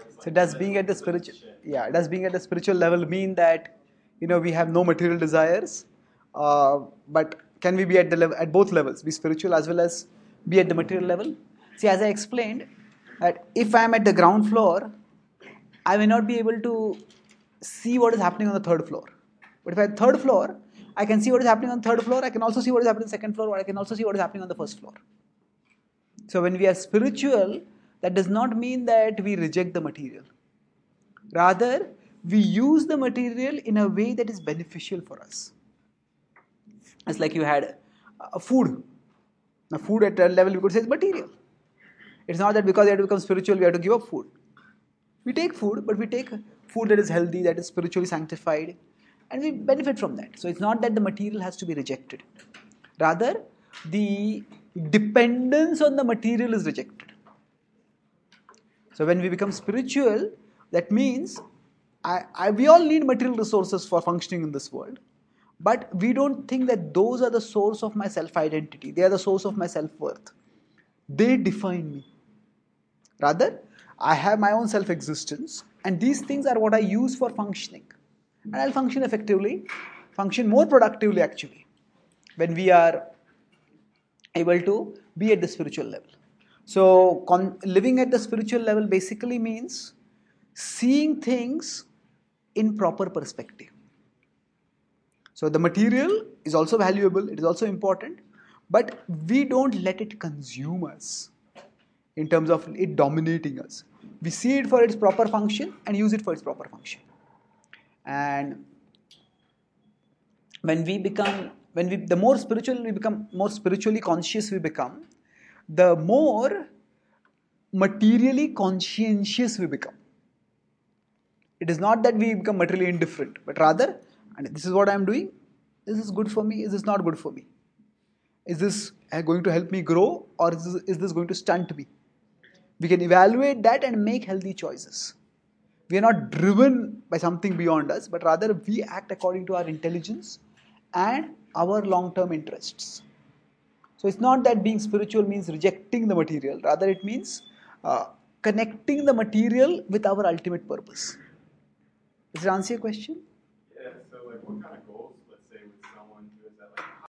So does being at the spiritual, yeah, does being at the spiritual level mean that we have no material desires? But can we be at the level, at both levels, be spiritual as well as be at the material level? See, as I explained, that if I am at the ground floor, I may not be able to see what is happening on the third floor. But if I'm at third floor, I can see what is happening on the third floor. I can also see what is happening on the second floor, or I can also see what is happening on the first floor. So when we are spiritual, that does not mean that we reject the material. Rather, we use the material in a way that is beneficial for us. It's like you had a food. Now, food at a level we could say is material. It's not that because we have to become spiritual, we have to give up food. We take food, but we take food that is healthy, that is spiritually sanctified, and we benefit from that. So it's not that the material has to be rejected. Rather, the dependence on the material is rejected. So when we become spiritual, that means we all need material resources for functioning in this world. But we don't think that those are the source of my self-identity. They are the source of my self-worth. They define me. Rather, I have my own self-existence, and these things are what I use for functioning. And I'll function effectively, function more productively actually, when we are able to be at the spiritual level. So, living at the spiritual level basically means seeing things in proper perspective. So, the material is also valuable, it is also important, but we don't let it consume us in terms of it dominating us. We see it for its proper function and use it for its proper function. And the more spiritual we become, more spiritually conscious we become, the more materially conscientious we become. It is not that we become materially indifferent, but rather, and this is what I am doing, is this good for me, is this not good for me? Is this going to help me grow, or is this going to stunt me? We can evaluate that and make healthy choices. We are not driven by something beyond us, but rather we act according to our intelligence and our long-term interests. So it's not that being spiritual means rejecting the material, rather it means connecting the material with our ultimate purpose. Does it answer your question? Yeah, so like what kind of goals